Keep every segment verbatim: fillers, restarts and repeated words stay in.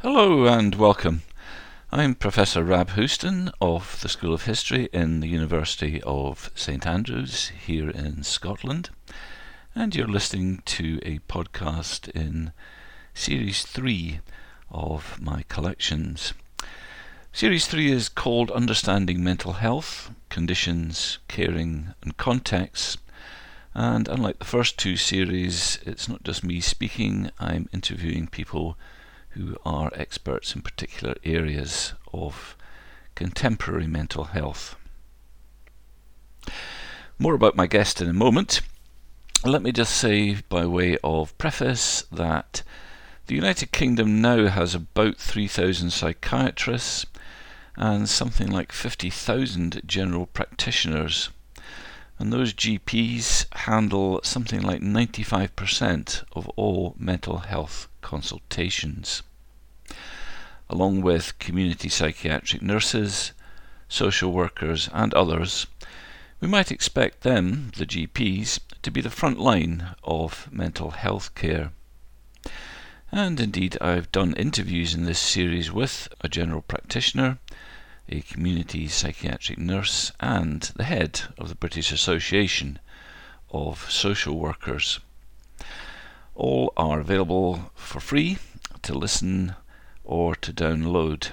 Hello and welcome. I'm Professor Rab Houston of the School of History in the University of St Andrews here in Scotland, and you're listening to a podcast in Series three of my collections. Series three is called Understanding Mental Health, Conditions, Caring and Contexts, and unlike the first two series, it's not just me speaking, I'm interviewing people who are experts in particular areas of contemporary mental health. More about my guest in a moment. Let me just say by way of preface that the United Kingdom now has about three thousand psychiatrists and something like fifty thousand general practitioners, and those G Ps handle something like ninety-five percent of all mental health consultations. Along with community psychiatric nurses, social workers and others, we might expect them, the G Ps, to be the front line of mental health care. And indeed I've done interviews in this series with a general practitioner, a community psychiatric nurse and the head of the British Association of Social Workers. All are available for free to listen or to download.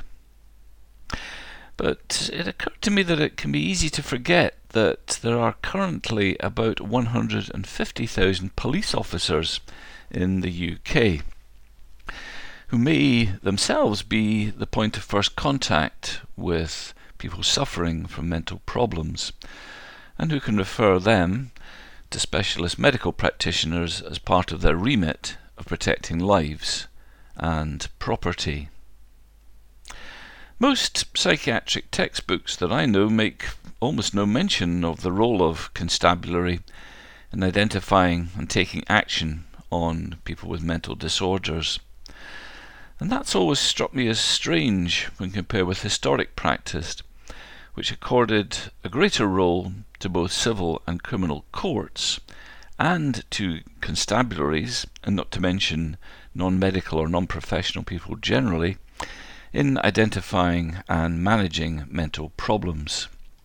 But it occurred to me that it can be easy to forget that there are currently about one hundred fifty thousand police officers in the U K who may themselves be the point of first contact with people suffering from mental problems, and who can refer them to specialist medical practitioners as part of their remit of protecting lives and property. Most psychiatric textbooks that I know make almost no mention of the role of constabulary in identifying and taking action on people with mental disorders. And that's always struck me as strange when compared with historic practice, which accorded a greater role to both civil and criminal courts and to constabularies, and not to mention non-medical or non-professional people generally, in identifying and managing mental problems.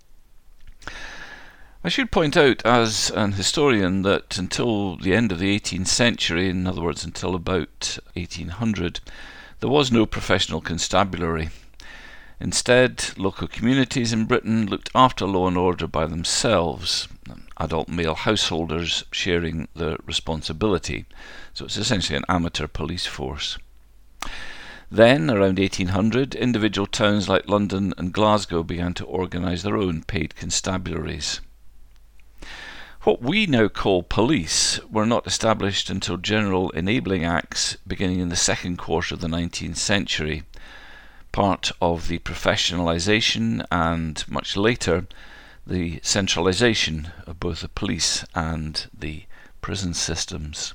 I should point out as an historian that until the end of the eighteenth century, in other words until about eighteen hundred, there was no professional constabulary. Instead, local communities in Britain looked after law and order by themselves, adult male householders sharing the responsibility. So it's essentially an amateur police force. Then, around eighteen hundred, individual towns like London and Glasgow began to organise their own paid constabularies. What we now call police were not established until General Enabling Acts beginning in the second quarter of the nineteenth century, part of the professionalisation and, much later, the centralisation of both the police and the prison systems.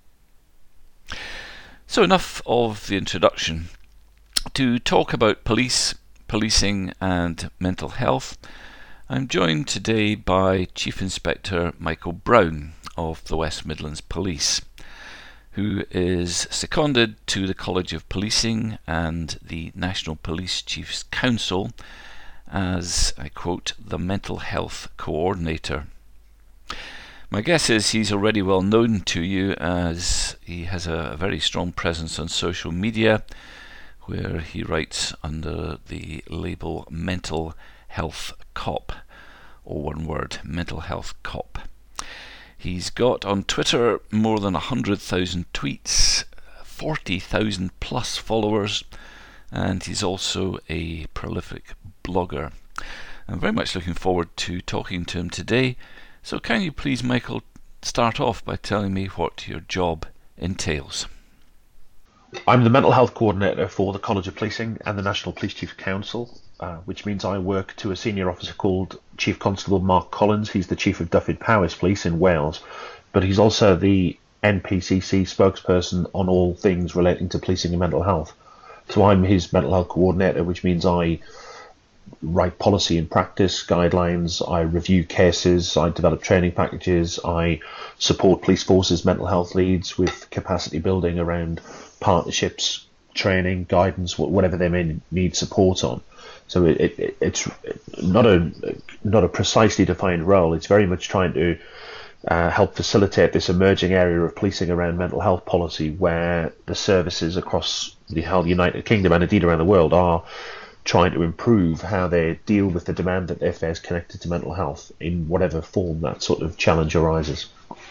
So enough of the introduction. To talk about police, policing and mental health, I'm joined today by Chief Inspector Michael Brown of the West Midlands Police, who is seconded to the College of Policing and the National Police Chiefs Council as, I quote, the Mental Health Coordinator. My guess is he's already well known to you as he has a very strong presence on social media, where he writes under the label Mental Health Cop, or one word, Mental Health Cop. He's got on Twitter more than one hundred thousand tweets, forty thousand plus followers, and he's also a prolific blogger. I'm very much looking forward to talking to him today. So can you please, Michael, start off by telling me what your job entails? I'm the Mental Health Coordinator for the College of Policing and the National Police Chiefs Council, uh, which means I work to a senior officer called Chief Constable Mark Collins. He's the Chief of Dyfed-Powys Police in Wales, but he's also the N P C C spokesperson on all things relating to policing and mental health. So I'm his Mental Health Coordinator, which means I write policy and practice guidelines, I review cases, I develop training packages, I support police forces mental health leads with capacity building around partnerships, training, guidance, whatever they may need support on. So it, it, it's not a not a precisely defined role. It's very much trying to uh, help facilitate this emerging area of policing around mental health policy, where the services across the whole United Kingdom and indeed around the world are trying to improve how they deal with the demand that they face connected to mental health in whatever form that sort of challenge arises.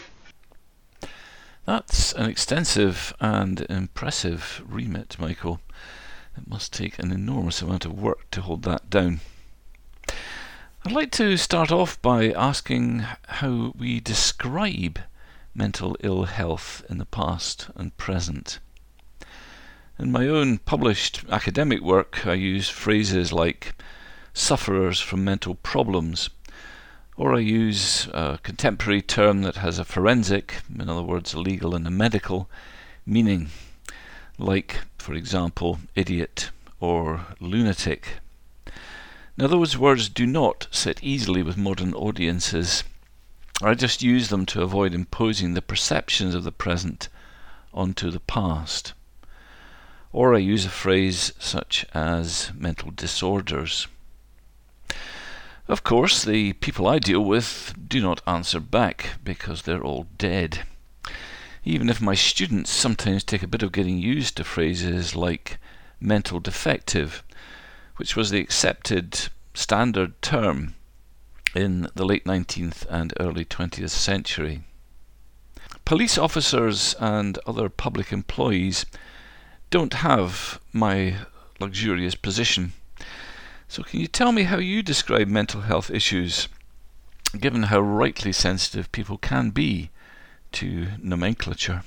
That's an extensive and impressive remit, Michael. It must take an enormous amount of work to hold that down. I'd like to start off by asking how we describe mental ill health in the past and present. In my own published academic work, I use phrases like sufferers from mental problems, or I use a contemporary term that has a forensic, in other words a legal and a medical, meaning, like, for example, idiot or lunatic. Now those words do not sit easily with modern audiences. I just use them to avoid imposing the perceptions of the present onto the past. Or I use a phrase such as mental disorders. Of course, the people I deal with do not answer back because they're all dead. Even if my students sometimes take a bit of getting used to phrases like mental defective, which was the accepted standard term in the late nineteenth and early twentieth century. Police officers and other public employees don't have my luxurious position. So can you tell me how you describe mental health issues, given how rightly sensitive people can be to nomenclature?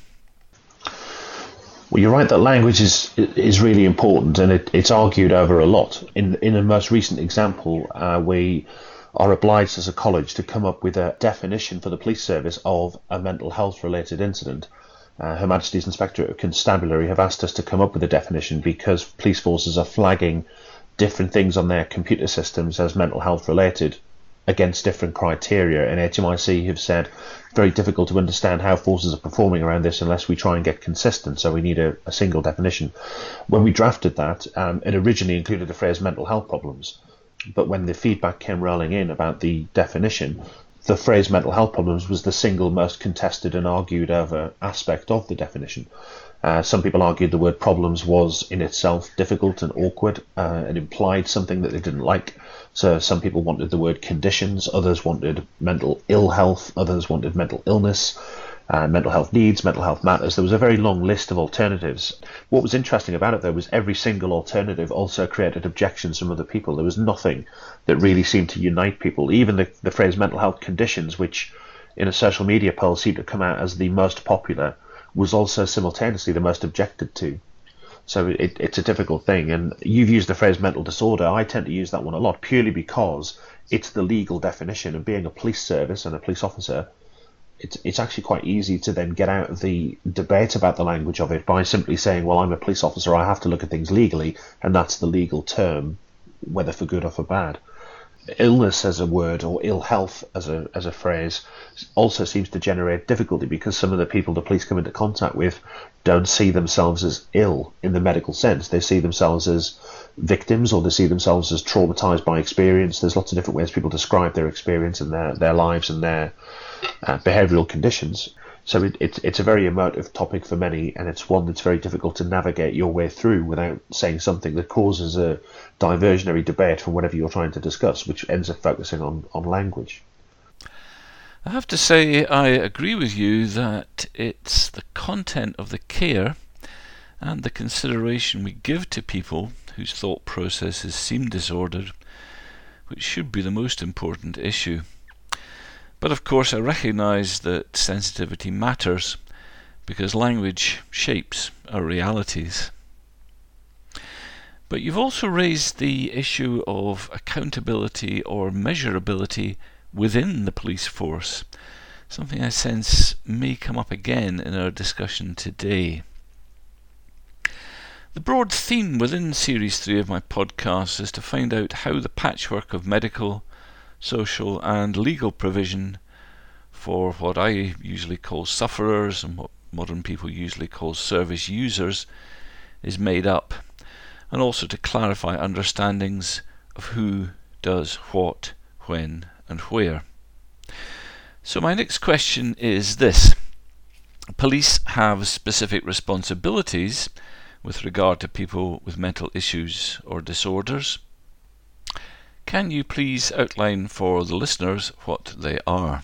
Well, you're right that language is is really important, and it, it's argued over a lot. In in a most recent example, uh, we are obliged as a college to come up with a definition for the police service of a mental health related incident. Uh, Her Majesty's Inspectorate of Constabulary have asked us to come up with a definition because police forces are flagging different things on their computer systems as mental health related against different criteria, and H M I C have said very difficult to understand how forces are performing around this unless we try and get consistent, so we need a, a single definition. When we drafted that, um, it originally included the phrase mental health problems, but when the feedback came rolling in about the definition, the phrase mental health problems was the single most contested and argued over aspect of the definition. Uh, some people argued the word problems was in itself difficult and awkward uh, and implied something that they didn't like. So some people wanted the word conditions, others wanted mental ill health, others wanted mental illness, uh, mental health needs, mental health matters. There was a very long list of alternatives. What was interesting about it, though, was every single alternative also created objections from other people. There was nothing that really seemed to unite people. Even the, the phrase mental health conditions, which in a social media poll seemed to come out as the most popular, was also simultaneously the most objected to. So it, it's a difficult thing. And you've used the phrase mental disorder. I tend to use that one a lot purely because it's the legal definition. And being a police service and a police officer, it's it's actually quite easy to then get out of the debate about the language of it by simply saying, well, I'm a police officer, I have to look at things legally, and that's the legal term, whether for good or for bad. Illness as a word, or ill health as a as a phrase, also seems to generate difficulty because some of the people the police come into contact with don't see themselves as ill in the medical sense. They see themselves as victims, or they see themselves as traumatized by experience. There's lots of different ways people describe their experience and their, their lives and their uh, behavioural conditions. So it, it's it's a very emotive topic for many, and it's one that's very difficult to navigate your way through without saying something that causes a diversionary debate from whatever you're trying to discuss, which ends up focusing on, on language. I have to say I agree with you that it's the content of the care and the consideration we give to people whose thought processes seem disordered which should be the most important issue. But of course I recognise that sensitivity matters because language shapes our realities. But you've also raised the issue of accountability or measurability within the police force, something I sense may come up again in our discussion today. The broad theme within Series three of my podcast is to find out how the patchwork of medical, social and legal provision for what I usually call sufferers and what modern people usually call service users is made up, and also to clarify understandings of who does what, when and where. So my next question is this. Police have specific responsibilities with regard to people with mental issues or disorders. Can you please outline for the listeners what they are?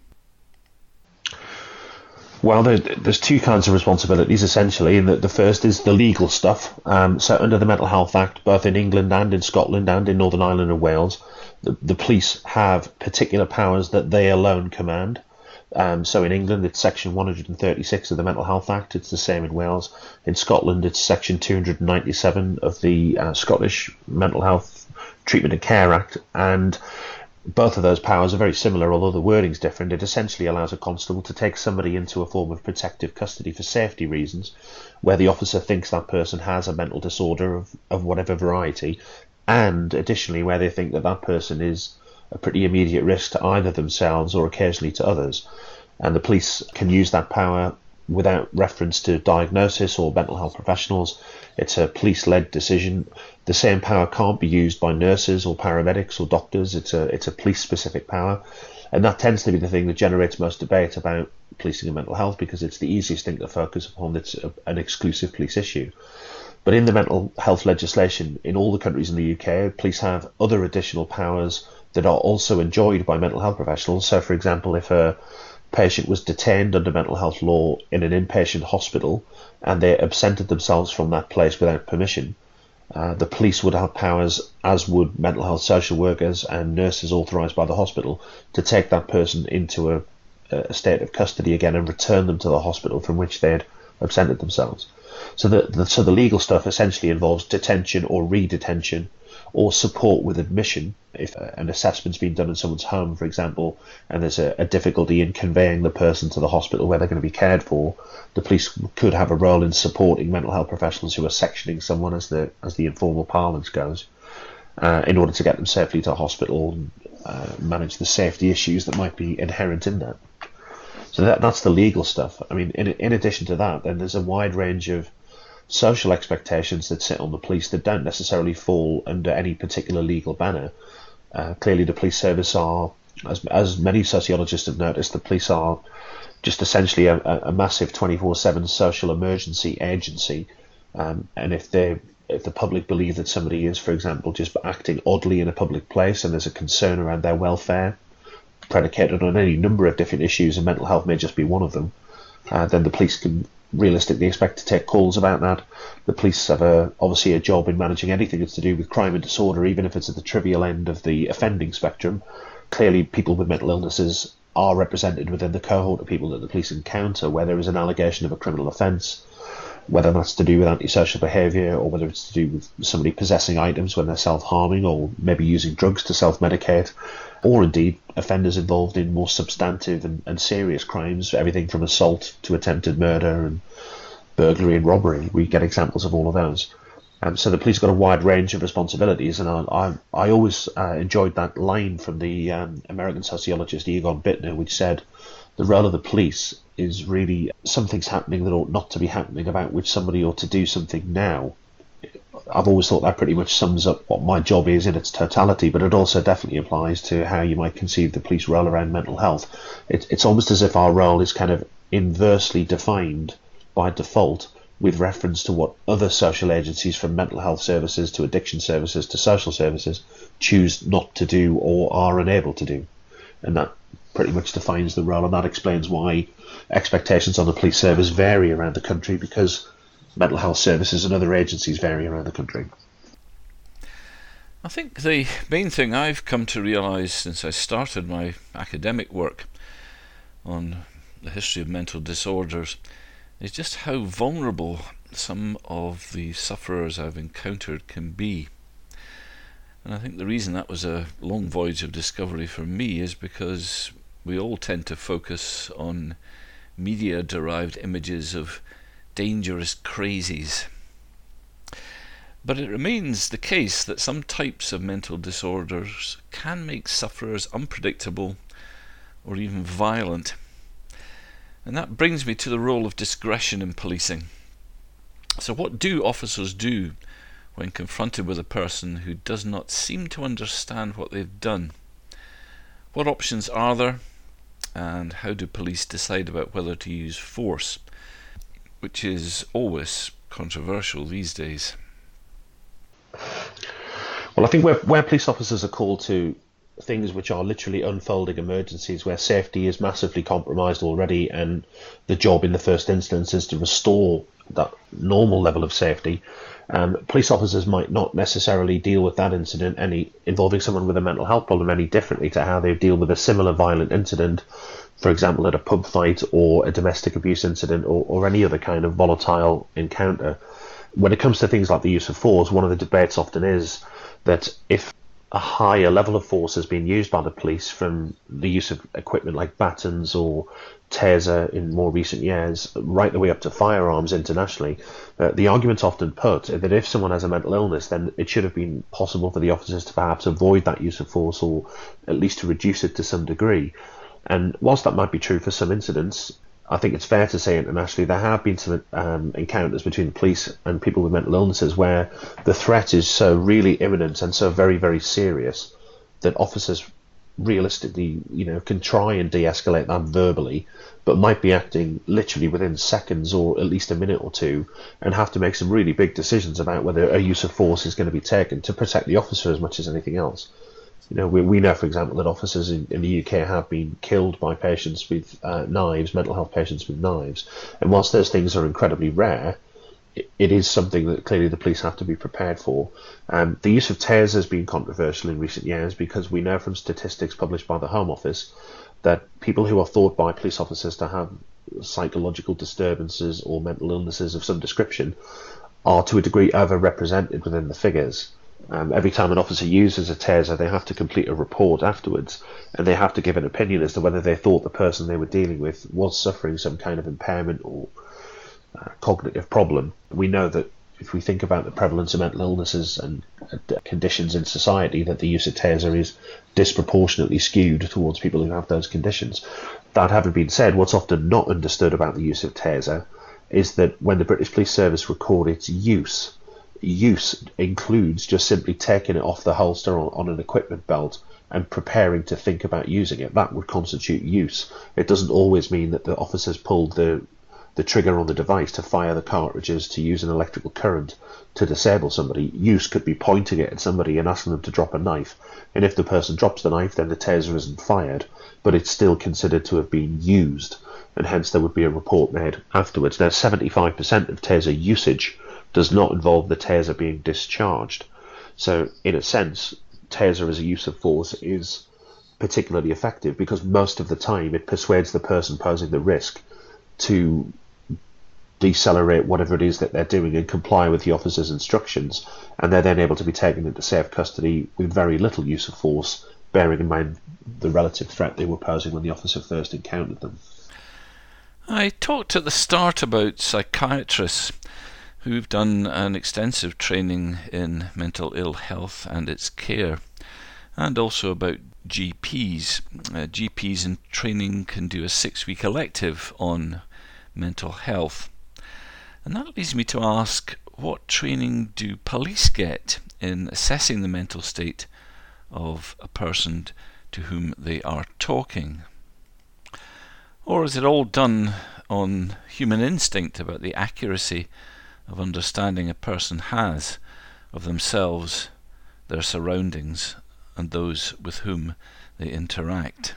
Well, there, there's two kinds of responsibilities essentially, and the, the first is the legal stuff. Um, so under the Mental Health Act, both in England and in Scotland and in Northern Ireland and Wales, the, the police have particular powers that they alone command. Um, so in England, it's Section one hundred thirty-six of the Mental Health Act. It's the same in Wales. In Scotland, it's Section two hundred ninety-seven of the uh, Scottish Mental Health Treatment and Care Act. And both of those powers are very similar, although the wording's different. It essentially allows a constable to take somebody into a form of protective custody for safety reasons, where the officer thinks that person has a mental disorder of, of whatever variety, and additionally where they think that that person is a pretty immediate risk to either themselves or occasionally to others. And the police can use that power without reference to diagnosis or mental health professionals. It's a police-led decision. The same power can't be used by nurses or paramedics or doctors. It's a it's a police-specific power, and that tends to be the thing that generates most debate about policing and mental health, because it's the easiest thing to focus upon. It's a, an exclusive police issue. But in the mental health legislation in all the countries in the U K, police have other additional powers that are also enjoyed by mental health professionals. So, for example, if a patient was detained under mental health law in an inpatient hospital and they absented themselves from that place without permission, uh, the police would have powers, as would mental health social workers and nurses authorised by the hospital, to take that person into a, a state of custody again and return them to the hospital from which they had absented themselves. So the, the so the legal stuff essentially involves detention or re-detention, or support with admission. If an assessment's been done in someone's home, for example, and there's a, a difficulty in conveying the person to the hospital where they're going to be cared for, the police could have a role in supporting mental health professionals who are sectioning someone, as the as the informal parlance goes, uh, in order to get them safely to hospital and uh, manage the safety issues that might be inherent in that. So that that's the legal stuff. I mean, in in addition to that, then there's a wide range of social expectations that sit on the police that don't necessarily fall under any particular legal banner. Uh, clearly, the police service are, as as many sociologists have noticed, the police are just essentially a, a massive twenty-four seven social emergency agency. Um, and if they if the public believe that somebody is, for example, just acting oddly in a public place, and there's a concern around their welfare, predicated on any number of different issues, and mental health may just be one of them, uh, then the police can realistically expect to take calls about that. The police have a, obviously a job in managing anything that's to do with crime and disorder, even if it's at the trivial end of the offending spectrum. Clearly, people with mental illnesses are represented within the cohort of people that the police encounter where there is an allegation of a criminal offence, whether that's to do with antisocial behaviour or whether it's to do with somebody possessing items when they're self-harming, or maybe using drugs to self-medicate, or indeed offenders involved in more substantive and, and serious crimes, everything from assault to attempted murder and burglary and robbery. We get examples of all of those. Um, so the police got a wide range of responsibilities, and I I, I always uh, enjoyed that line from the um, American sociologist Egon Bittner, which said the role of the police is really something's happening that ought not to be happening, about which somebody ought to do something now. I've always thought that pretty much sums up what my job is in its totality, but it also definitely applies to how you might conceive the police role around mental health. It, it's almost as if our role is kind of inversely defined by default with reference to what other social agencies, from mental health services to addiction services to social services, choose not to do or are unable to do. And that pretty much defines the role, and that explains why expectations on the police service vary around the country, because mental health services and other agencies vary around the country. I think the main thing I've come to realise since I started my academic work on the history of mental disorders is just how vulnerable some of the sufferers I've encountered can be. And I think the reason that was a long voyage of discovery for me is because we all tend to focus on media-derived images of dangerous crazies. But it remains the case that some types of mental disorders can make sufferers unpredictable or even violent. And that brings me to the role of discretion in policing. So what do officers do when confronted with a person who does not seem to understand what they've done? What options are there, and how do police decide about whether to use force, which is always controversial these days? Well, I think where, where police officers are called to things which are literally unfolding emergencies where safety is massively compromised already, and the job in the first instance is to restore that normal level of safety, um, police officers might not necessarily deal with that incident any involving someone with a mental health problem any differently to how they deal with a similar violent incident, for example at a pub fight or a domestic abuse incident, or, or any other kind of volatile encounter. When it comes to things like the use of force, one of the debates often is that if a higher level of force has been used by the police, from the use of equipment like batons or taser in more recent years, right the way up to firearms internationally, uh, the argument's often put that if someone has a mental illness, then it should have been possible for the officers to perhaps avoid that use of force, or at least to reduce it to some degree. And whilst that might be true for some incidents, I think it's fair to say internationally there have been some um, encounters between the police and people with mental illnesses where the threat is so really imminent and so very, very serious that officers realistically, you know, can try and de-escalate that verbally, but might be acting literally within seconds or at least a minute or two, and have to make some really big decisions about whether a use of force is going to be taken to protect the officer as much as anything else. You know, we, we know, for example, that officers in, in the U K have been killed by patients with uh, knives, mental health patients with knives. And whilst those things are incredibly rare, it, it is something that clearly the police have to be prepared for. Um, the use of taser has been controversial in recent years because we know from statistics published by the Home Office that people who are thought by police officers to have psychological disturbances or mental illnesses of some description are to a degree overrepresented within the figures. Um, every time an officer uses a taser, they have to complete a report afterwards, and they have to give an opinion as to whether they thought the person they were dealing with was suffering some kind of impairment or uh, cognitive problem. We know that if we think about the prevalence of mental illnesses and uh, conditions in society, that the use of taser is disproportionately skewed towards people who have those conditions. That having been said, what's often not understood about the use of taser is that when the British Police Service record its use, use includes just simply taking it off the holster on, on an equipment belt and preparing to think about using it. That would constitute use. It doesn't always mean that the officers pulled the the trigger on the device to fire the cartridges to use an electrical current to disable somebody. Use could be pointing it at somebody and asking them to drop a knife, and if the person drops the knife, then the taser isn't fired, but it's still considered to have been used, and hence there would be a report made afterwards. Now, seventy-five percent of taser usage does not involve the taser being discharged. So, in a sense, taser as a use of force is particularly effective because most of the time it persuades the person posing the risk to decelerate whatever it is that they're doing and comply with the officer's instructions, and they're then able to be taken into safe custody with very little use of force, bearing in mind the relative threat they were posing when the officer first encountered them. I talked at the start about psychiatrists who've done an extensive training in mental ill health and its care, and also about G Ps. Uh, G Ps in training can do a six-week elective on mental health. And that leads me to ask, what training do police get in assessing the mental state of a person to whom they are talking? Or is it all done on human instinct about the accuracy of understanding a person has of themselves, their surroundings, and those with whom they interact?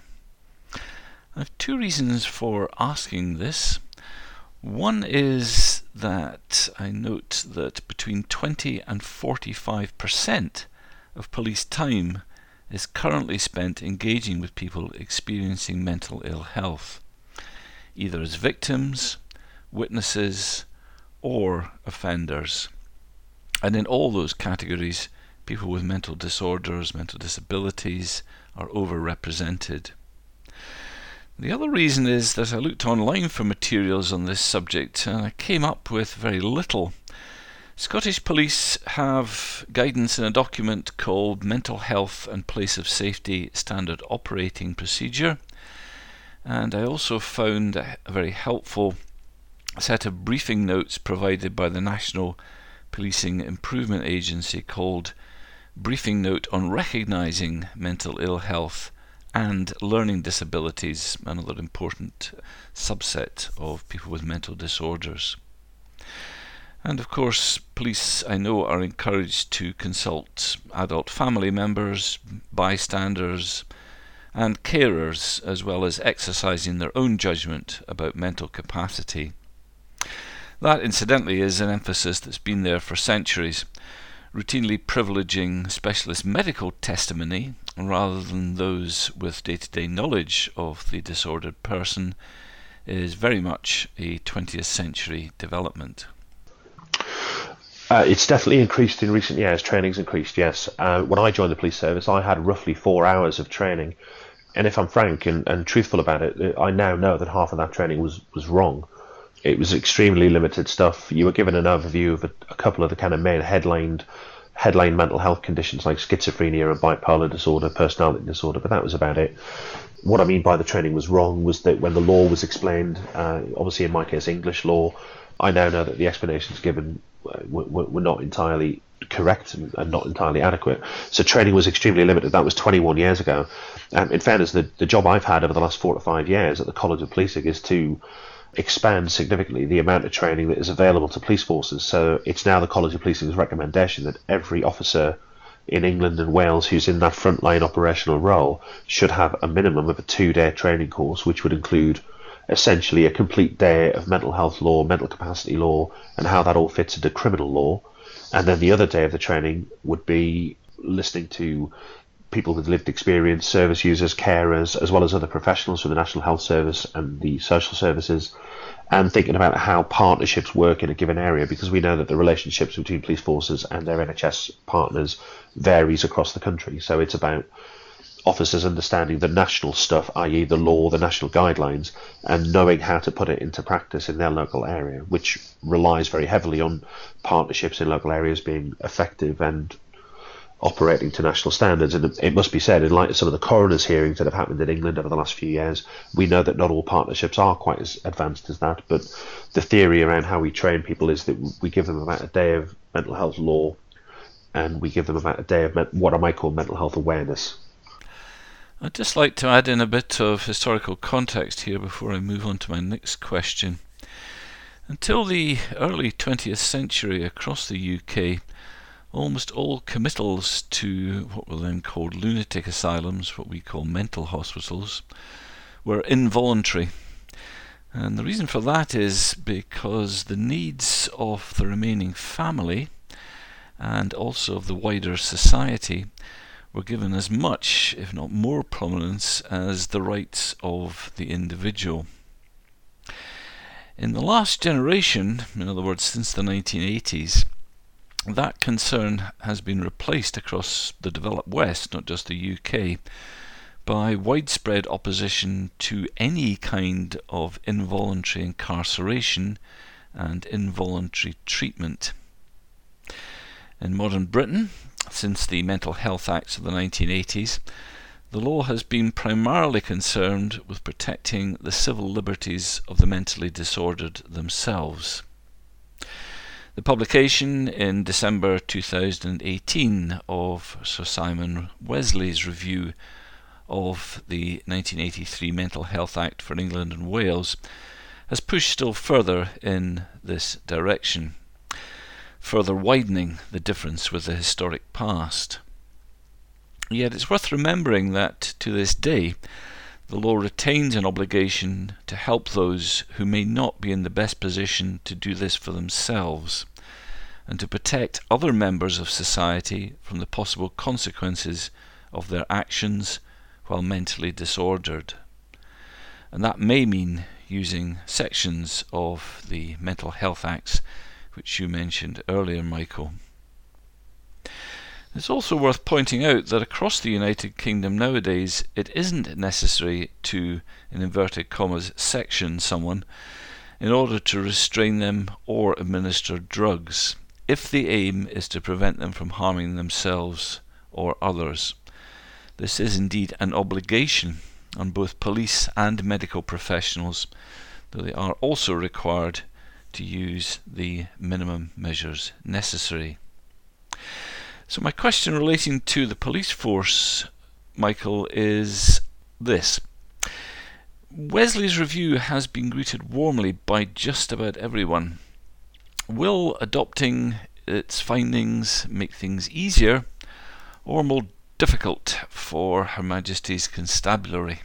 I have two reasons for asking this. One is that I note that between twenty and forty-five percent of police time is currently spent engaging with people experiencing mental ill health, either as victims, witnesses, or offenders. And in all those categories, people with mental disorders, mental disabilities are overrepresented. The other reason is that I looked online for materials on this subject and I came up with very little. Scottish Police have guidance in a document called Mental Health and Place of Safety Standard Operating Procedure, and I also found a very helpful a set of briefing notes provided by the National Policing Improvement Agency called Briefing Note on Recognising Mental Ill Health and Learning Disabilities, another important subset of people with mental disorders. And of course, police, I know, are encouraged to consult adult family members, bystanders, and carers, as well as exercising their own judgment about mental capacity. That, incidentally, is an emphasis that's been there for centuries, routinely privileging specialist medical testimony rather than those with day-to-day knowledge of the disordered person is very much a twentieth century development. Uh, it's definitely increased in recent years. Training's increased, yes. Uh, when I joined the police service, I had roughly four hours of training. And if I'm frank and, and truthful about it, I now know that half of that training was, was wrong. It was extremely limited stuff. You were given an overview of a, a couple of the kind of main headlined headline mental health conditions like schizophrenia and bipolar disorder, personality disorder, but that was about it. What I mean by the training was wrong was that when the law was explained, uh, obviously in my case English law, I now know that the explanations given uh, were, were not entirely correct and, and not entirely adequate. So training was extremely limited. That was twenty-one years ago. Um, in fairness, the, the job I've had over the last four to five years at the College of Policing is to expand significantly the amount of training that is available to police forces. So it's now the College of Policing's recommendation that every officer in England and Wales who's in that frontline operational role should have a minimum of a two-day training course, which would include essentially a complete day of mental health law, mental capacity law, and how that all fits into criminal law. And then the other day of the training would be listening to people with lived experience, service users, carers, as well as other professionals from the National Health Service and the social services, and thinking about how partnerships work in a given area, because we know that the relationships between police forces and their N H S partners varies across the country. So it's about officers understanding the national stuff, that is the law, the national guidelines, and knowing how to put it into practice in their local area, which relies very heavily on partnerships in local areas being effective and operating to national standards. And it must be said, in light of some of the coroner's hearings that have happened in England over the last few years, we know that not all partnerships are quite as advanced as that, but the theory around how we train people is that we give them about a day of mental health law and we give them about a day of what I might call mental health awareness. I'd just like to add in a bit of historical context here before I move on to my next question. Until the early twentieth century across the U K, almost all committals to what were then called lunatic asylums, what we call mental hospitals, were involuntary. And the reason for that is because the needs of the remaining family and also of the wider society were given as much, if not more prominence, as the rights of the individual. In the last generation, in other words since the nineteen eighties, that concern has been replaced across the developed West, not just the U K, by widespread opposition to any kind of involuntary incarceration and involuntary treatment. In modern Britain, since the Mental Health Acts of the nineteen eighties, the law has been primarily concerned with protecting the civil liberties of the mentally disordered themselves. The publication in December two thousand eighteen of Sir Simon Wesley's review of the nineteen eighty-three Mental Health Act for England and Wales has pushed still further in this direction, further widening the difference with the historic past. Yet it's worth remembering that to this day the law retains an obligation to help those who may not be in the best position to do this for themselves, and to protect other members of society from the possible consequences of their actions while mentally disordered. And that may mean using sections of the Mental Health Acts which you mentioned earlier, Michael. It's also worth pointing out that across the United Kingdom nowadays it isn't necessary to, in inverted commas, section someone in order to restrain them or administer drugs, if the aim is to prevent them from harming themselves or others. This is indeed an obligation on both police and medical professionals, though they are also required to use the minimum measures necessary. So my question relating to the police force, Michael, is this. Wesley's review has been greeted warmly by just about everyone. Will adopting its findings make things easier or more difficult for Her Majesty's Constabulary?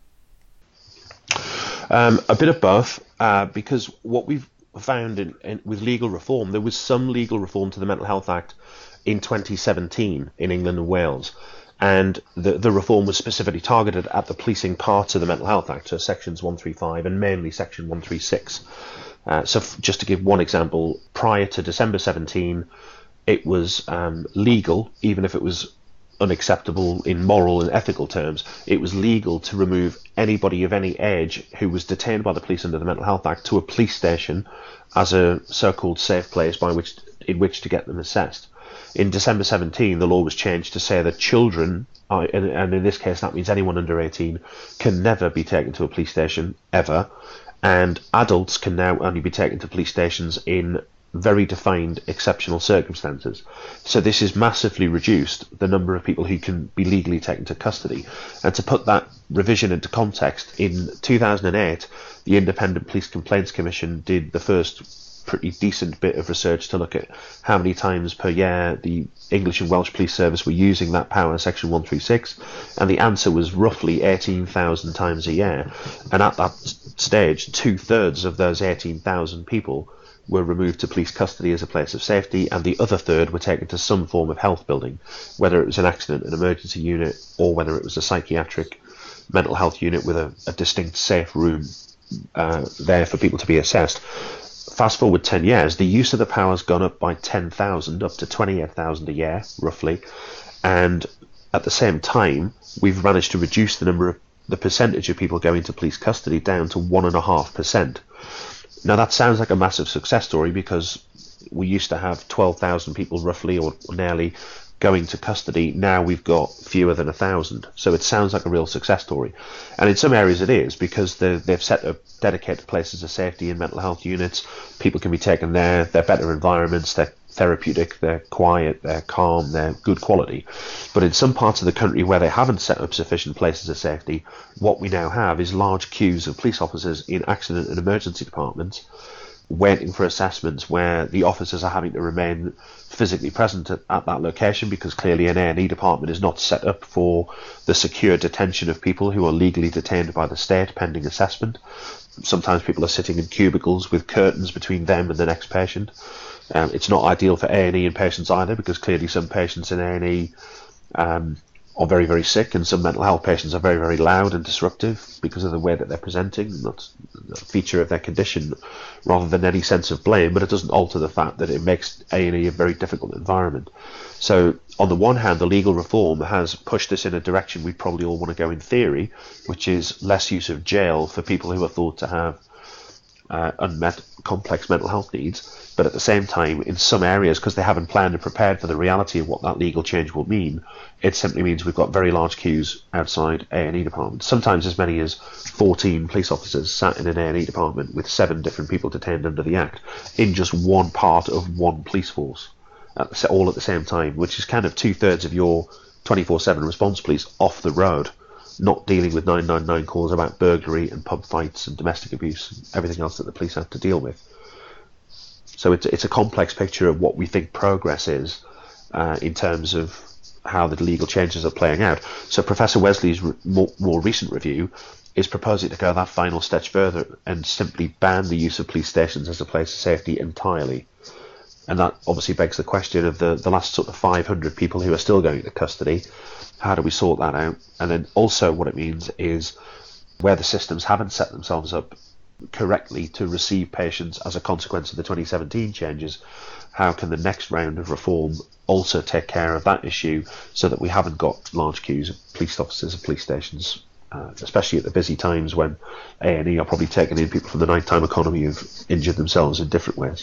Um, a bit of both, uh, because what we've found in, in, with legal reform, there was some legal reform to the Mental Health Act in twenty seventeen in England and Wales, and the, the reform was specifically targeted at the policing parts of the Mental Health Act, so sections one thirty-five and mainly section one thirty-six. Uh, so f- just to give one example, prior to December seventeen, it was um, legal, even if it was unacceptable in moral and ethical terms, it was legal to remove anybody of any age who was detained by the police under the Mental Health Act to a police station as a so-called safe place by which in which to get them assessed. In December seventeen, the law was changed to say that children, uh, and, and in this case that means anyone under eighteen, can never be taken to a police station, ever, and adults can now only be taken to police stations in very defined exceptional circumstances. So this has massively reduced the number of people who can be legally taken to custody. And to put that revision into context, in two thousand eight, the Independent Police Complaints Commission did the first pretty decent bit of research to look at how many times per year the English and Welsh Police Service were using that power, section one thirty-six, and the answer was roughly eighteen thousand times a year. And at that stage, two-thirds of those eighteen thousand people were removed to police custody as a place of safety, and the other third were taken to some form of health building, whether it was an accident and emergency unit or whether it was a psychiatric mental health unit with a, a distinct safe room uh, there for people to be assessed. Fast forward ten years, the use of the power has gone up by ten thousand, up to twenty-eight thousand a year, roughly, and at the same time, we've managed to reduce the number of the percentage of people going to police custody down to one and a half percent. Now that sounds like a massive success story because we used to have twelve thousand people roughly or nearly going to custody. Now we've got fewer than a thousand. So it sounds like a real success story. And in some areas it is because they've set up dedicated places of safety in mental health units. People can be taken there. They're better environments. They're therapeutic. They're quiet. They're calm. They're good quality. But in some parts of the country where they haven't set up sufficient places of safety, what we now have is large queues of police officers in accident and emergency departments waiting for assessments where the officers are having to remain physically present at, at that location because clearly an A and E department is not set up for the secure detention of people who are legally detained by the state pending assessment. Sometimes people are sitting in cubicles with curtains between them and the next patient. Um, it's not ideal for A and E and patients either because clearly some patients in A and E um, are very, very sick, and some mental health patients are very, very loud and disruptive because of the way that they're presenting. That's a feature of their condition rather than any sense of blame, but it doesn't alter the fact that it makes A and E a very difficult environment. So on the one hand, the legal reform has pushed us in a direction we probably all want to go in theory, which is less use of jail for people who are thought to have uh, unmet complex mental health needs. But at the same time, in some areas, because they haven't planned and prepared for the reality of what that legal change will mean, it simply means we've got very large queues outside A and E departments. Sometimes as many as fourteen police officers sat in an A and E department with seven different people detained under the Act in just one part of one police force, at the, all at the same time, which is kind of two-thirds of your twenty-four seven response police off the road, not dealing with nine nine nine calls about burglary and pub fights and domestic abuse and everything else that the police have to deal with. So it's, it's a complex picture of what we think progress is uh, in terms of how the legal changes are playing out. So Professor Wesley's re- more, more recent review is proposing to go that final step further and simply ban the use of police stations as a place of safety entirely. And that obviously begs the question of the, the last sort of five hundred people who are still going to custody. How do we sort that out? And then also what it means is where the systems haven't set themselves up correctly to receive patients as a consequence of the twenty seventeen changes, how can the next round of reform also take care of that issue so that we haven't got large queues of police officers and police stations, uh, especially at the busy times when A and E are probably taking in people from the nighttime economy who've injured themselves in different ways.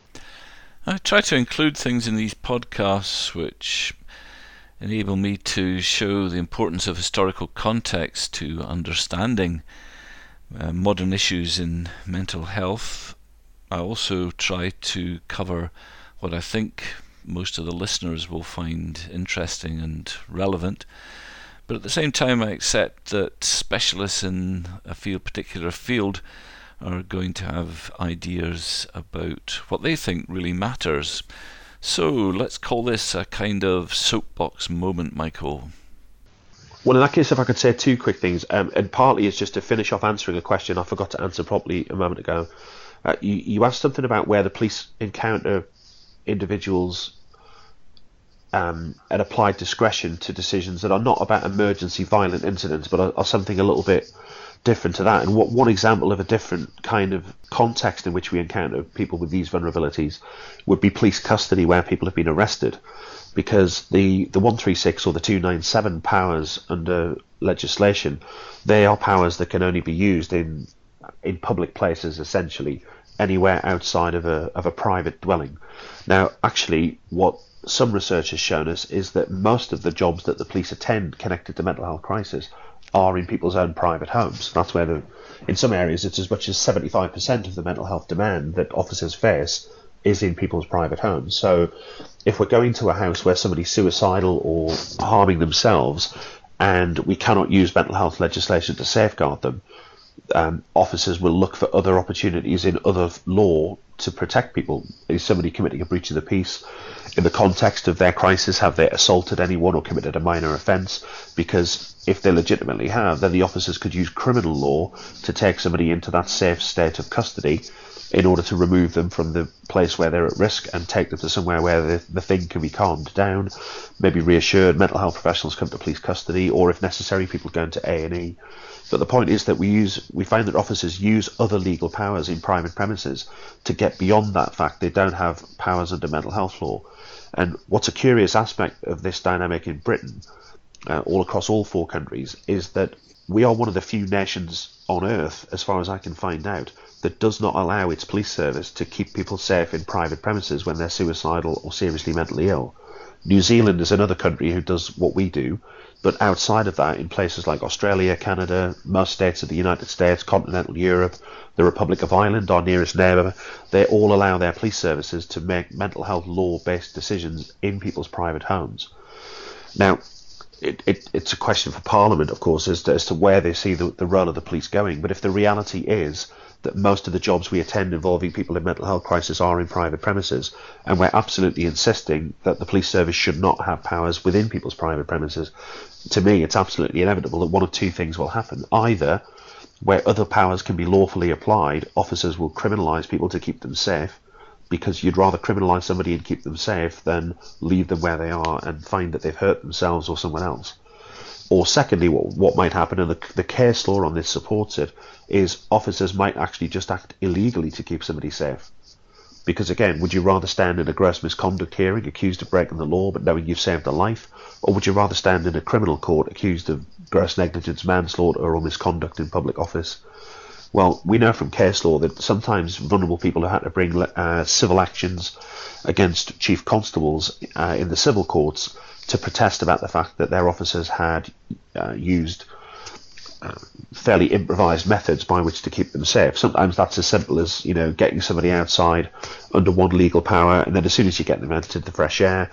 I try to include things in these podcasts which enable me to show the importance of historical context to understanding Uh, modern issues in mental health, I also try to cover what I think most of the listeners will find interesting and relevant. But at the same time, I accept that specialists in a field, particular field are going to have ideas about what they think really matters. So let's call this a kind of soapbox moment, Michael. Well, in that case, if I could say two quick things, um, and partly it's just to finish off answering a question I forgot to answer properly a moment ago. Uh, you, you asked something about where the police encounter individuals um, and apply discretion to decisions that are not about emergency violent incidents, but are, are something a little bit different to that. And what one example of a different kind of context in which we encounter people with these vulnerabilities would be police custody, where people have been arrested. Because the, the one thirty-six or the two ninety-seven powers under legislation, they are powers that can only be used in in public places, essentially, anywhere outside of a of a private dwelling. Now, actually, what some research has shown us is that most of the jobs that the police attend connected to mental health crisis are in people's own private homes. That's where, the, in some areas, it's as much as seventy-five percent of the mental health demand that officers face is in people's private homes. So if we're going to a house where somebody's suicidal or harming themselves and we cannot use mental health legislation to safeguard them, um, officers will look for other opportunities in other law to protect people. Is somebody committing a breach of the peace? In the context of their crisis, have they assaulted anyone or committed a minor offence? Because if they legitimately have, then the officers could use criminal law to take somebody into that safe state of custody in order to remove them from the place where they're at risk and take them to somewhere where the, the thing can be calmed down, maybe reassured. Mental health professionals come to police custody, or if necessary, people go into A and E. But the point is that we use, we find that officers use other legal powers in private premises to get beyond that fact they don't have powers under mental health law. And what's a curious aspect of this dynamic in Britain, uh, all across all four countries, is that we are one of the few nations on earth, as far as I can find out, that does not allow its police service to keep people safe in private premises when they're suicidal or seriously mentally ill. New Zealand is another country who does what we do, but outside of that, in places like Australia, Canada, most states of the United States, continental Europe, the Republic of Ireland, our nearest neighbour, they all allow their police services to make mental health law-based decisions in people's private homes. Now, It, it, it's a question for Parliament, of course, as to, as to where they see the, the role of the police going. But if the reality is that most of the jobs we attend involving people in mental health crisis are in private premises, and we're absolutely insisting that the police service should not have powers within people's private premises, to me it's absolutely inevitable that one of two things will happen. Either, where other powers can be lawfully applied, officers will criminalise people to keep them safe, because you'd rather criminalise somebody and keep them safe than leave them where they are and find that they've hurt themselves or someone else. Or secondly, what, what might happen, and the, the case law on this supports it, is officers might actually just act illegally to keep somebody safe. Because again, would you rather stand in a gross misconduct hearing accused of breaking the law but knowing you've saved a life? Or would you rather stand in a criminal court accused of gross negligence, manslaughter or misconduct in public office? Well, we know from case law that sometimes vulnerable people have had to bring uh, civil actions against chief constables uh, in the civil courts to protest about the fact that their officers had uh, used uh, fairly improvised methods by which to keep them safe. Sometimes that's as simple as, you know, getting somebody outside under one legal power, and then as soon as you get them out into the fresh air,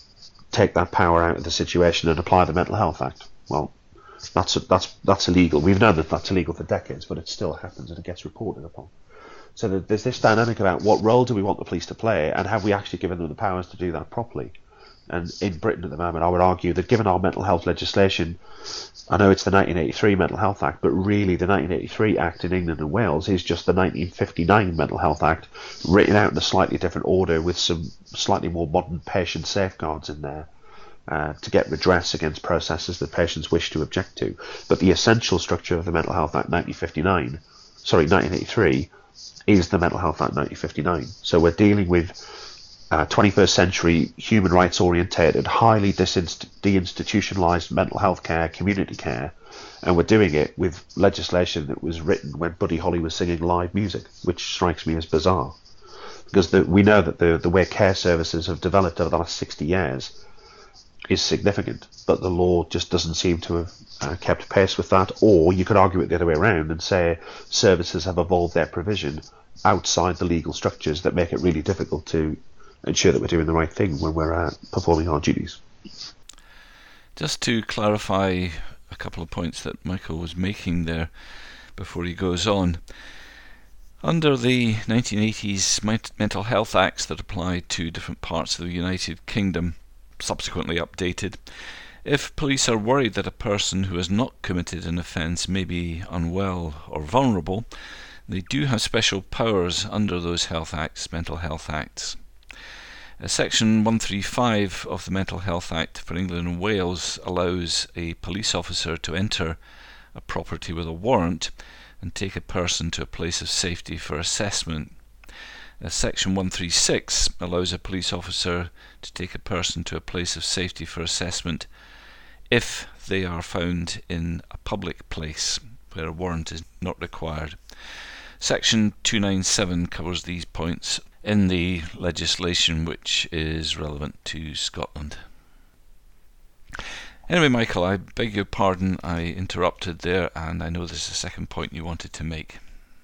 take that power out of the situation and apply the Mental Health Act. Well, That's that's that's illegal. We've known that that's illegal for decades, but it still happens and it gets reported upon. So there's this dynamic about what role do we want the police to play, and have we actually given them the powers to do that properly? And in Britain at the moment, I would argue that given our mental health legislation, I know it's the nineteen eighty-three Mental Health Act, but really the nineteen eighty-three Act in England and Wales is just the nineteen fifty-nine Mental Health Act, written out in a slightly different order with some slightly more modern patient safeguards in there. Uh, to get redress against processes that patients wish to object to. But the essential structure of the Mental Health Act nineteen fifty-nine, sorry, nineteen eighty-three, is the Mental Health Act nineteen fifty-nine. So we're dealing with uh, twenty-first century, human rights orientated, highly disinst- deinstitutionalized mental health care, community care, and we're doing it with legislation that was written when Buddy Holly was singing live music, which strikes me as bizarre. Because the, we know that the, the way care services have developed over the last sixty years is significant, but the law just doesn't seem to have uh, kept pace with that. Or you could argue it the other way around and say services have evolved their provision outside the legal structures that make it really difficult to ensure that we're doing the right thing when we're uh, performing our duties. Just to clarify a couple of points that Michael was making there before he goes on. Under the nineteen eighties Mental Health Acts that applied to different parts of the United Kingdom, subsequently updated, if police are worried that a person who has not committed an offence may be unwell or vulnerable, they do have special powers under those Health Acts, Mental Health Acts. Uh, Section one thirty-five of the Mental Health Act for England and Wales allows a police officer to enter a property with a warrant and take a person to a place of safety for assessment. Uh, Section one thirty-six allows a police officer to take a person to a place of safety for assessment if they are found in a public place where a warrant is not required. Section two ninety-seven covers these points in the legislation which is relevant to Scotland. Anyway, Michael, I beg your pardon, I interrupted there, and I know there's a second point you wanted to make.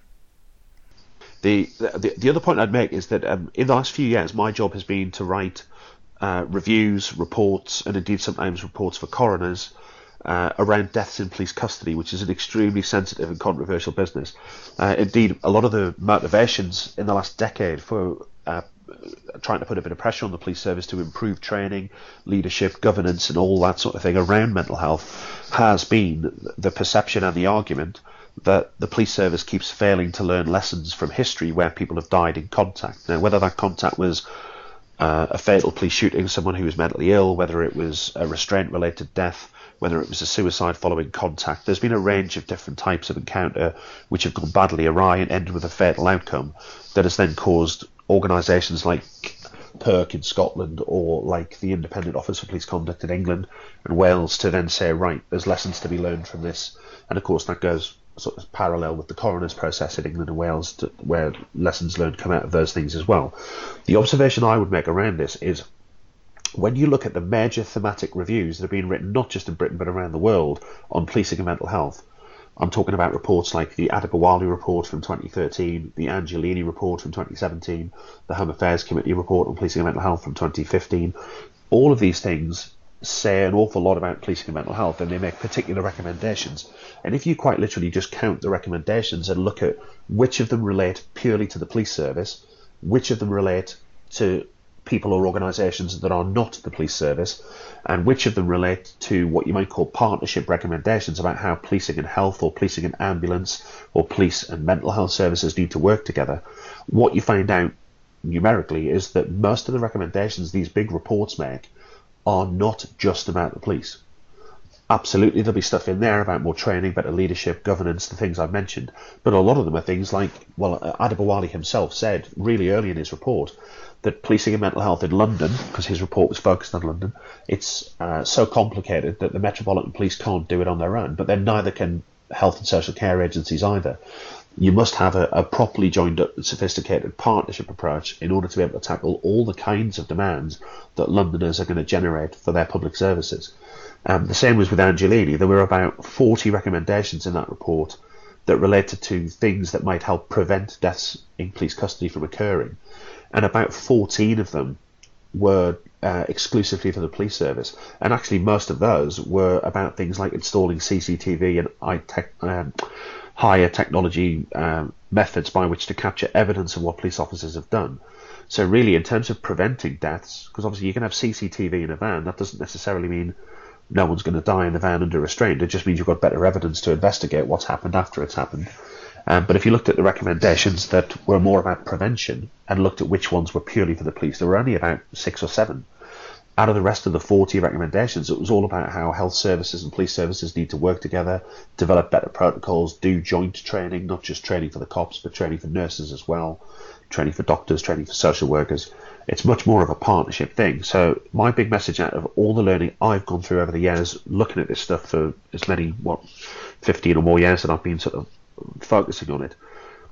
The the, the other point I'd make is that um, in the last few years, my job has been to write uh, reviews, reports, and indeed sometimes reports for coroners uh, around deaths in police custody, which is an extremely sensitive and controversial business. Uh, indeed, a lot of the motivations in the last decade for uh, trying to put a bit of pressure on the police service to improve training, leadership, governance, and all that sort of thing around mental health has been the perception and the argument that the police service keeps failing to learn lessons from history where people have died in contact. Now, whether that contact was uh, a fatal police shooting, someone who was mentally ill, whether it was a restraint-related death, whether it was a suicide following contact, there's been a range of different types of encounter which have gone badly awry and ended with a fatal outcome that has then caused organisations like P I R C in Scotland or like the Independent Office for Police Conduct in England and Wales to then say, right, there's lessons to be learned from this. And of course that goes sort of parallel with the coroner's process in England and Wales, to, where lessons learned come out of those things as well. The observation I would make around this is when you look at the major thematic reviews that have been written not just in Britain but around the world on policing and mental health, I'm talking about reports like the Adebowale report from twenty thirteen, the Angelini report from twenty seventeen, the Home Affairs Committee report on policing and mental health from twenty fifteen. All of these things say an awful lot about policing and mental health, and they make particular recommendations. And if you quite literally just count the recommendations and look at which of them relate purely to the police service, which of them relate to people or organisations that are not the police service, and which of them relate to what you might call partnership recommendations about how policing and health or policing and ambulance or police and mental health services need to work together, what you find out numerically is that most of the recommendations these big reports make are not just about the police. Absolutely, there'll be stuff in there about more training, better leadership, governance, the things I've mentioned, but a lot of them are things like, well, Adebowale himself said really early in his report that policing and mental health in London, because his report was focused on London, it's uh, so complicated that the Metropolitan Police can't do it on their own, but then neither can health and social care agencies either. You must have a, a properly joined up, sophisticated partnership approach in order to be able to tackle all the kinds of demands that Londoners are going to generate for their public services. Um, the same was with Angelini. There were about forty recommendations in that report that related to things that might help prevent deaths in police custody from occurring. And about fourteen of them were uh, exclusively for the police service. And actually most of those were about things like installing C C T V and high tech, um, higher technology um, methods by which to capture evidence of what police officers have done. So really, in terms of preventing deaths, because obviously you can have C C T V in a van, that doesn't necessarily mean no one's going to die in the van under restraint. It just means you've got better evidence to investigate what's happened after it's happened. Um, but if you looked at the recommendations that were more about prevention and looked at which ones were purely for the police, there were only about six or seven. Out of the rest of the forty recommendations, it was all about how health services and police services need to work together, develop better protocols, do joint training, not just training for the cops, but training for nurses as well, training for doctors, training for social workers. It's much more of a partnership thing. So my big message out of all the learning I've gone through over the years, looking at this stuff for as many, what, fifteen or more years that I've been sort of focusing on it,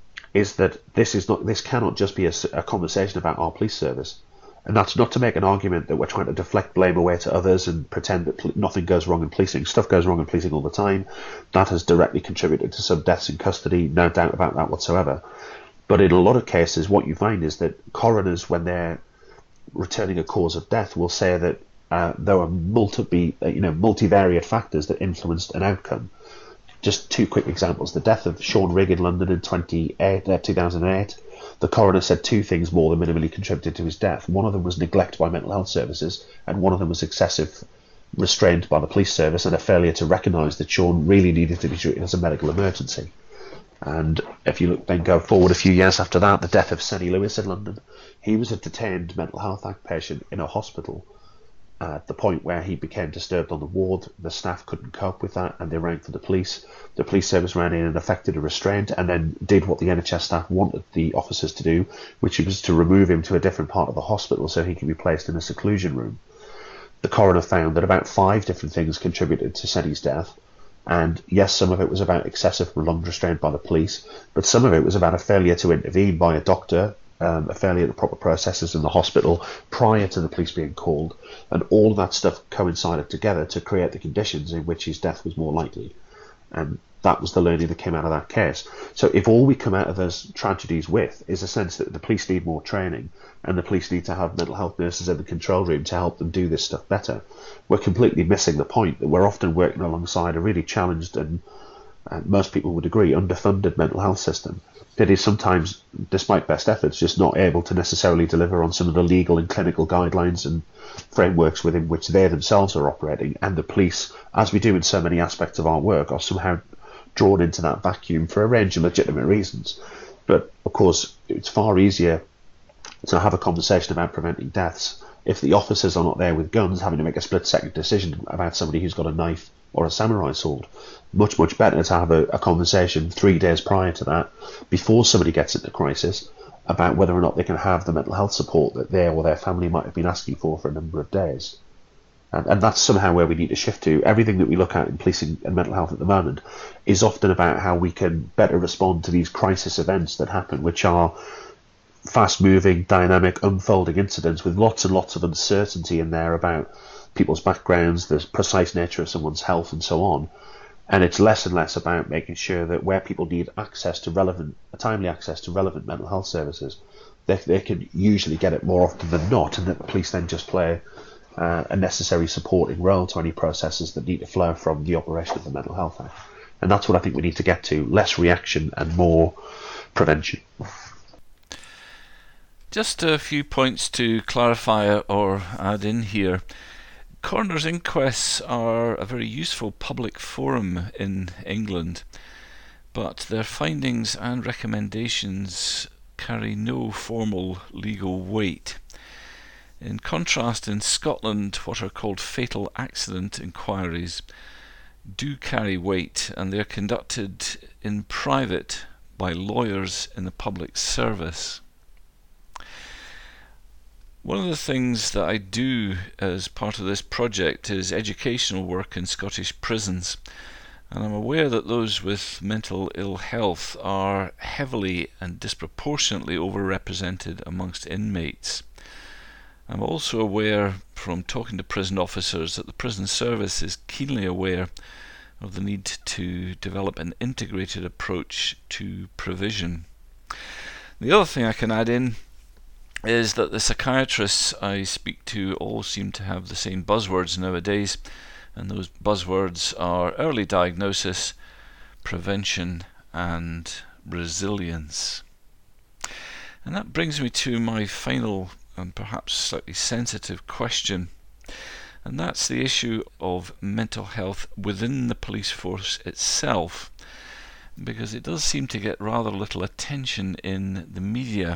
is that this is not, this cannot just be a, a conversation about our police service. And that's not to make an argument that we're trying to deflect blame away to others and pretend that pl- nothing goes wrong in policing. Stuff goes wrong in policing all the time. That has directly contributed to some deaths in custody, no doubt about that whatsoever. But in a lot of cases, what you find is that coroners, when they're returning a cause of death, will say that uh, there were multi, you know, multivariate factors that influenced an outcome. Just two quick examples. The death of Sean Rigg in London in twenty-eight, uh, two thousand eight, the coroner said two things more than minimally contributed to his death. One of them was neglect by mental health services, and one of them was excessive restraint by the police service and a failure to recognise that Sean really needed to be treated as a medical emergency. And if you look, then go forward a few years after that, the death of Senny Lewis in London. He was a detained Mental Health Act patient in a hospital at the point where he became disturbed on the ward. The staff couldn't cope with that and they rang for the police. The police service ran in and effected a restraint and then did what the N H S staff wanted the officers to do, which was to remove him to a different part of the hospital so he could be placed in a seclusion room. The coroner found that about five different things contributed to Senny's death. And yes, some of it was about excessive prolonged restraint by the police, but some of it was about a failure to intervene by a doctor, um, a failure to proper processes in the hospital prior to the police being called, and all of that stuff coincided together to create the conditions in which his death was more likely. And that was the learning that came out of that case. So if all we come out of those tragedies with is a sense that the police need more training and the police need to have mental health nurses in the control room to help them do this stuff better, we're completely missing the point that we're often working alongside a really challenged and, uh, most people would agree, underfunded mental health system that is sometimes, despite best efforts, just not able to necessarily deliver on some of the legal and clinical guidelines and frameworks within which they themselves are operating. And the police, as we do in so many aspects of our work, are somehow drawn into that vacuum for a range of legitimate reasons. But of course, it's far easier to have a conversation about preventing deaths if the officers are not there with guns having to make a split-second decision about somebody who's got a knife or a samurai sword. Much, much better to have a, a conversation three days prior to that, before somebody gets into crisis, about whether or not they can have the mental health support that they or their family might have been asking for for a number of days. And, and that's somehow where we need to shift to. Everything that we look at in policing and mental health at the moment is often about how we can better respond to these crisis events that happen, which are fast-moving, dynamic, unfolding incidents with lots and lots of uncertainty in there about people's backgrounds, the precise nature of someone's health, and so on. And it's less and less about making sure that where people need access to relevant, timely access to relevant mental health services, they, they can usually get it more often than not, and that the police then just play uh, a necessary supporting role to any processes that need to flow from the operation of the Mental Health Act. And that's what I think we need to get to, less reaction and more prevention. Just a few points to clarify or add in here. Coroner's inquests are a very useful public forum in England, but their findings and recommendations carry no formal legal weight. In contrast, in Scotland, what are called fatal accident inquiries do carry weight, and they are conducted in private by lawyers in the public service. One of the things that I do as part of this project is educational work in Scottish prisons, and I'm aware that those with mental ill health are heavily and disproportionately overrepresented amongst inmates. I'm also aware from talking to prison officers that the prison service is keenly aware of the need to develop an integrated approach to provision. The other thing I can add in is that the psychiatrists I speak to all seem to have the same buzzwords nowadays, and those buzzwords are early diagnosis, prevention, and resilience. And that brings me to my final and perhaps slightly sensitive question, and that's the issue of mental health within the police force itself, because it does seem to get rather little attention in the media.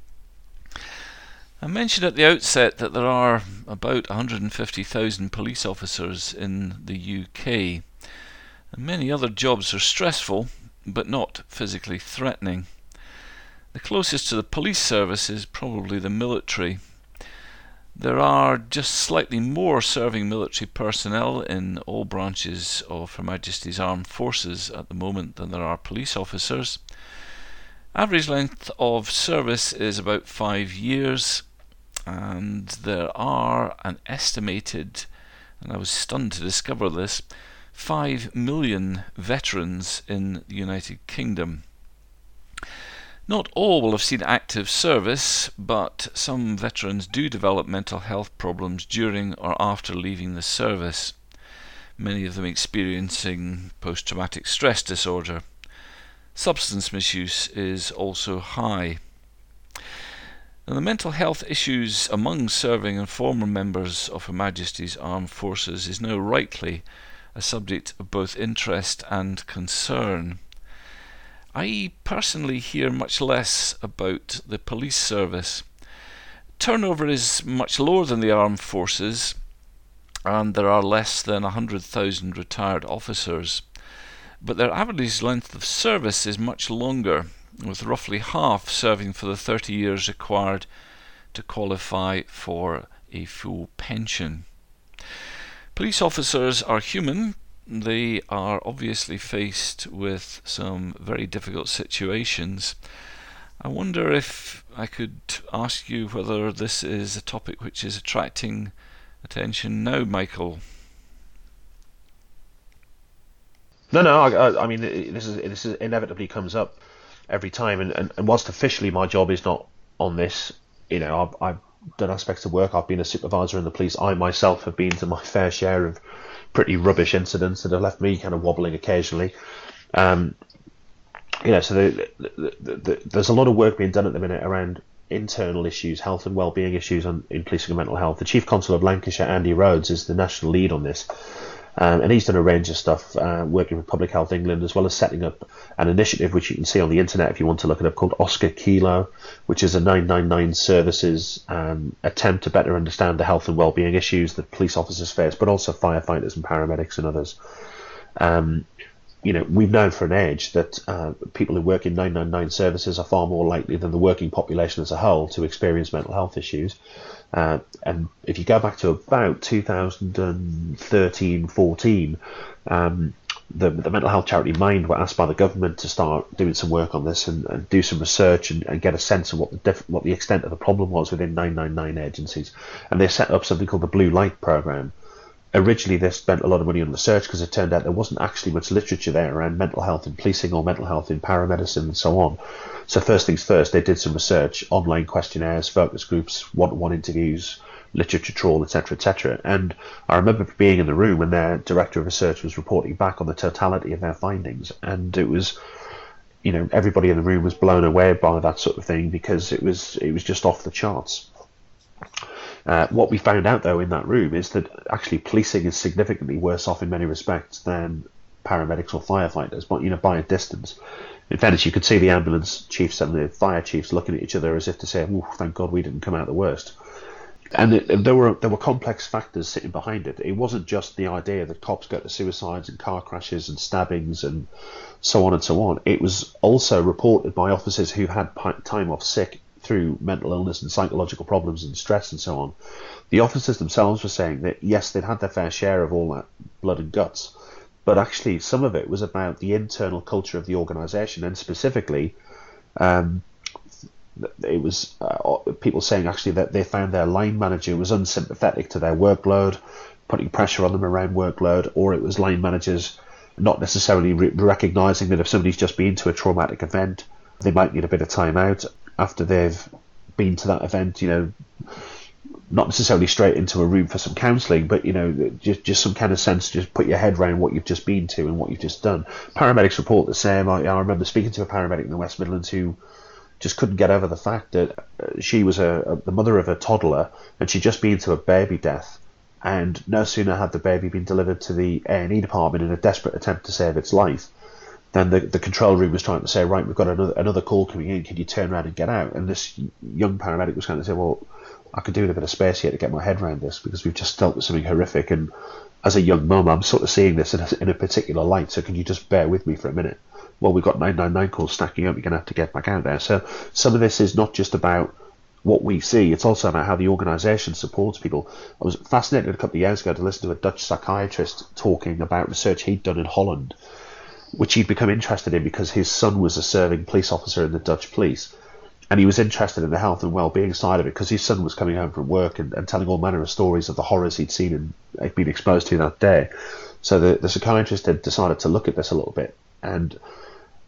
I mentioned at the outset that there are about one hundred fifty thousand police officers in the U K, and many other jobs are stressful but not physically threatening. The closest to the police service is probably the military. There are just slightly more serving military personnel in all branches of Her Majesty's Armed Forces at the moment than there are police officers. Average length of service is about five years, and there are an estimated, and I was stunned to discover this, five million veterans in the United Kingdom. Not all will have seen active service, but some veterans do develop mental health problems during or after leaving the service, many of them experiencing post-traumatic stress disorder. Substance misuse is also high. Now, the mental health issues among serving and former members of Her Majesty's Armed Forces is now rightly a subject of both interest and concern. I personally hear much less about the police service. Turnover is much lower than the armed forces, and there are less than one hundred thousand retired officers, but their average length of service is much longer, with roughly half serving for the thirty years required to qualify for a full pension. Police officers are human. They are obviously faced with some very difficult situations. I wonder if I could ask you whether this is a topic which is attracting attention now, Michael. No, no. I, I mean, this is this is inevitably comes up every time, and, and, and whilst officially my job is not on this, you know, I've, I've done aspects of work. I've been a supervisor in the police. I myself have been to my fair share of pretty rubbish incidents that have left me kind of wobbling occasionally. Um, you know, so the, the, the, the, there's a lot of work being done at the minute around internal issues, health and well-being issues on, in policing and mental health. The Chief Constable of Lancashire, Andy Rhodes, is the national lead on this. Um, and he's done a range of stuff, uh, working with Public Health England, as well as setting up an initiative which you can see on the internet if you want to look it up, called Oscar Kilo, which is a nine nine nine services um, attempt to better understand the health and well-being issues that police officers face, but also firefighters and paramedics and others. Um, you know, we've known for an age that uh, people who work in nine nine nine services are far more likely than the working population as a whole to experience mental health issues. Uh, and if you go back to about two thousand thirteen fourteen, um, the, the mental health charity Mind were asked by the government to start doing some work on this and, and do some research and, and get a sense of what the diff- what the extent of the problem was within nine nine nine agencies. And they set up something called the Blue Light Programme. Originally, they spent a lot of money on research because it turned out there wasn't actually much literature there around mental health in policing or mental health in paramedicine and so on. So first things first, they did some research, online questionnaires, focus groups, one-to-one interviews, literature trawl, et cetera, et cetera. And I remember being in the room when their director of research was reporting back on the totality of their findings, and it was, you know, everybody in the room was blown away by that sort of thing because it was it was just off the charts. Uh, what we found out, though, in that room is that actually policing is significantly worse off in many respects than paramedics or firefighters, but, you know, by a distance. In fairness, you could see the ambulance chiefs and the fire chiefs looking at each other as if to say, "Oh, thank God we didn't come out the worst." And it, there were there were complex factors sitting behind it. It wasn't just the idea that cops go to suicides and car crashes and stabbings and so on and so on. It was also reported by officers who had time off sick through mental illness and psychological problems and stress and so on. The officers themselves were saying that, yes, they'd had their fair share of all that blood and guts, but actually some of it was about the internal culture of the organisation, and specifically um, it was uh, people saying actually that they found their line manager was unsympathetic to their workload, putting pressure on them around workload, or it was line managers not necessarily re- recognising that if somebody's just been to a traumatic event, they might need a bit of time out after they've been to that event, you know, not necessarily straight into a room for some counselling, but, you know, just just some kind of sense, just put your head around what you've just been to and what you've just done. Paramedics report the same. I, I remember speaking to a paramedic in the West Midlands who just couldn't get over the fact that she was a, a the mother of a toddler and she'd just been to a baby death, and no sooner had the baby been delivered to the A and E department in a desperate attempt to save its life, then the, the control room was trying to say, right, we've got another another call coming in, can you turn around and get out? And this young paramedic was kind of say, well, I could do with a bit of space here to get my head around this because we've just dealt with something horrific, and as a young mum, I'm sort of seeing this in a, in a particular light, so can you just bear with me for a minute? Well, we've got nine nine nine calls stacking up, you're going to have to get back out there. So some of this is not just about what we see, it's also about how the organisation supports people. I was fascinated a couple of years ago to listen to a Dutch psychiatrist talking about research he'd done in Holland, which he'd become interested in because his son was a serving police officer in the Dutch police. And he was interested in the health and well-being side of it because his son was coming home from work and, and telling all manner of stories of the horrors he'd seen and been exposed to that day. So the, the psychiatrist had decided to look at this a little bit. And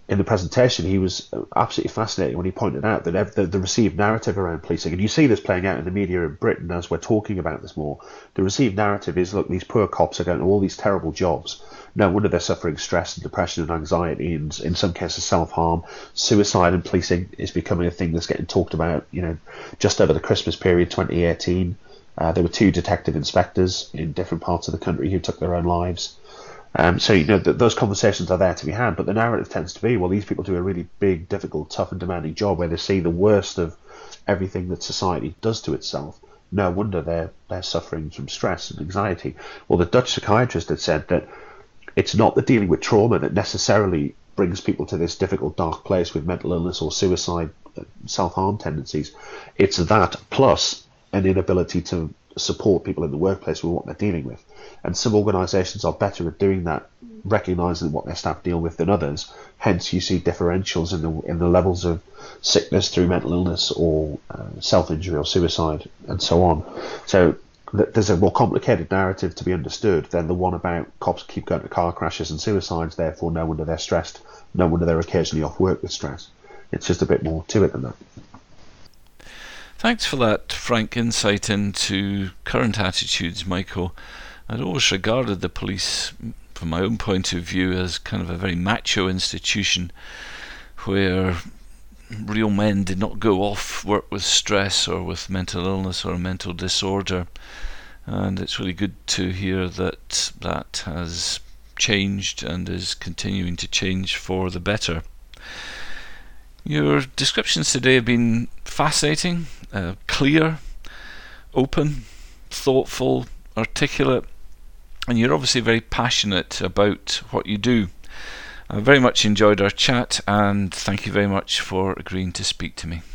in the presentation, he was absolutely fascinating when he pointed out that the, the received narrative around policing, and you see this playing out in the media in Britain as we're talking about this more, the received narrative is, look, these poor cops are going to all these terrible jobs. No wonder they're suffering stress and depression and anxiety, and in some cases self-harm. Suicide in policing is becoming a thing that's getting talked about. You know, just over the Christmas period twenty eighteen, uh, there were two detective inspectors in different parts of the country who took their own lives. Um, so, you know, th- those conversations are there to be had, but the narrative tends to be, well, these people do a really big, difficult, tough and demanding job where they see the worst of everything that society does to itself. No wonder they're, they're suffering from stress and anxiety. Well, the Dutch psychiatrist had said that it's not the dealing with trauma that necessarily brings people to this difficult, dark place with mental illness or suicide, self-harm tendencies. It's that plus an inability to support people in the workplace with what they're dealing with. And some organisations are better at doing that, recognising what their staff deal with than others. Hence, you see differentials in the in the levels of sickness through mental illness or uh, self-injury or suicide and so on. So th- there's a more complicated narrative to be understood than the one about cops keep going to car crashes and suicides, therefore no wonder they're stressed, no wonder they're occasionally off work with stress. It's just a bit more to it than that. Thanks for that frank insight into current attitudes, Michael. I'd always regarded the police, from my own point of view, as kind of a very macho institution where real men did not go off work with stress or with mental illness or a mental disorder. And it's really good to hear that that has changed and is continuing to change for the better. Your descriptions today have been fascinating, uh, clear, open, thoughtful, articulate, and you're obviously very passionate about what you do. I very much enjoyed our chat, and thank you very much for agreeing to speak to me.